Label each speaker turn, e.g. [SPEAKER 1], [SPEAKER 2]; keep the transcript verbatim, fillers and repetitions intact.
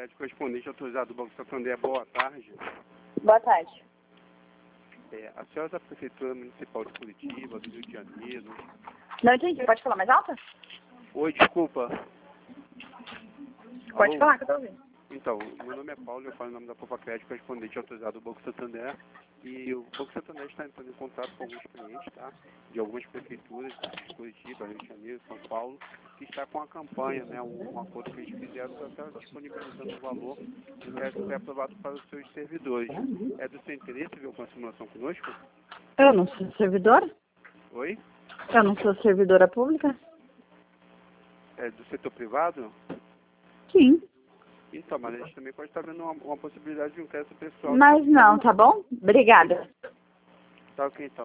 [SPEAKER 1] Crédito, correspondente autorizado do Banco Santander. Boa tarde.
[SPEAKER 2] Boa tarde.
[SPEAKER 1] É, a senhora da Prefeitura Municipal de Curitiba, do Rio de Janeiro.
[SPEAKER 2] Não entendi. Pode falar mais alto?
[SPEAKER 1] Oi, desculpa.
[SPEAKER 2] Pode
[SPEAKER 1] Alô?
[SPEAKER 2] falar, que eu tô ouvindo.
[SPEAKER 1] Então, meu nome é Paulo, eu falo em nome da Popa Crédito, correspondente autorizado do Banco Santander. E o Banco Santander está entrando em contato com alguns clientes, tá? De algumas prefeituras, de Curitiba, Rio de Janeiro, São Paulo, que está com a campanha, né? Um, um acordo que eles fizeram para estar disponibilizando o valor do crédito que é aprovado para os seus servidores. É do seu interesse ver uma simulação conosco?
[SPEAKER 2] Eu não sou servidora?
[SPEAKER 1] Oi?
[SPEAKER 2] Eu não sou servidora pública?
[SPEAKER 1] É do setor privado?
[SPEAKER 2] Sim.
[SPEAKER 1] Então, mas a gente também pode estar vendo uma, uma possibilidade de um crédito pessoal.
[SPEAKER 2] Mas não, tá bom? Obrigada.
[SPEAKER 1] Tá ok, então.